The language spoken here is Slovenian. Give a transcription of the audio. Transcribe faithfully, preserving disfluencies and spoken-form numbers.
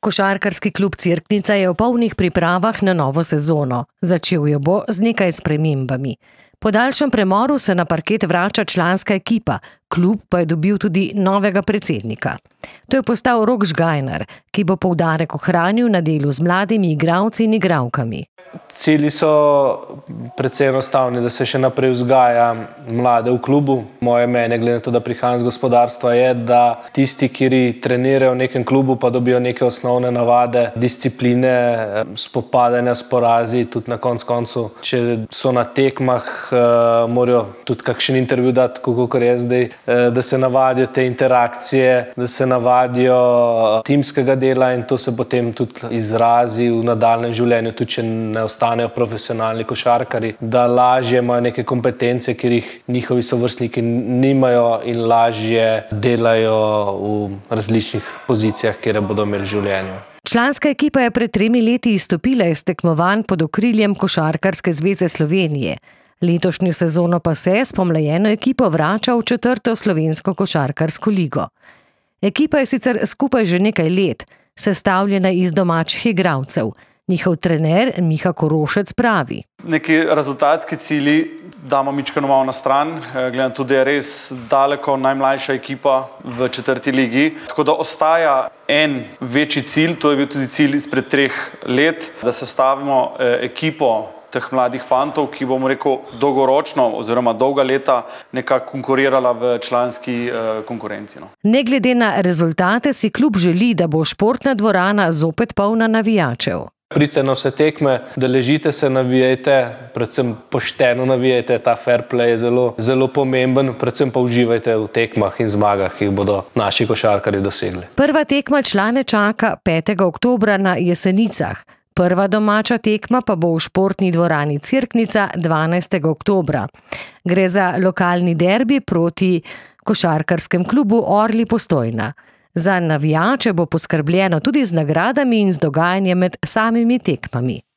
Košarkarski klub Cerknica je v polnih pripravah na novo sezono. Začel jo bo z nekaj spremembami. Po daljšem premoru se na parket vrača članska ekipa, klub pa je dobil tudi novega predsednika. To je postal Rok Žgajnar, ki bo poudarek ohranil na delu z mladimi igralci in igralkami. Cilji so precej enostavni, da se še naprej vzgaja mlade v klubu. Moje mnenje, glede na to, da prihajam z gospodarstva, je, da tisti, ki trenirajo v nekem klubu, pa dobijo neke osnovne navade, discipline, spopadanja s porazi, tudi na koncu koncu. Če so na tekmah, morajo tudi kakšen intervju dati, kakor je zdaj, da se navadijo te interakcije, da se navadijo timskega dela in to se potem tudi izrazi v nadaljnjem življenju, tudi če ne ostanejo profesionalni košarkari, da lažje imajo neke kompetence, ker jih njihovi sovrstniki nimajo in lažje delajo v različnih pozicijah, kjer bodo imeli v življenju. Članska ekipa je pred tremi leti izstopila iz tekmovanj pod okriljem Košarkarske zveze Slovenije. Letošnjo sezono pa se s pomlajeno ekipo vrača v četrto slovensko košarkarsko ligo. Ekipa je sicer skupaj že nekaj let, sestavljena iz domačih igralcev. Njihov trener Miha Korošec pravi. Neki rezultatski cilji damo mičkeno malo na stran, gledam tudi, da je res daleko najmlajša ekipa v četrti ligi. Tako da ostaja en večji cilj, to je bil tudi cilj izpred treh let, da sestavimo ekipo teh mladih fantov, ki bomo rekel dolgoročno oziroma dolga leta nekako konkurirala v članski uh, konkurenci. No. Ne glede na rezultate si klub želi, da bo športna dvorana zopet polna navijačev. Pridite na vse tekme, deležite se, navijajte, predvsem pošteno navijajte, ta fair play je zelo, zelo pomemben, predvsem pa uživajte v tekmah in zmagah, ki jih bodo naši košarkarji dosegli. Prva tekma člane čaka petega oktobra na Jesenicah. Prva domača tekma pa bo v športni dvorani Cerknica dvanajstega oktobra. Gre za lokalni derbi proti košarkarskem klubu Orli Postojna. Za navijače bo poskrbljeno tudi z nagradami in z dogajanjem med samimi tekmami.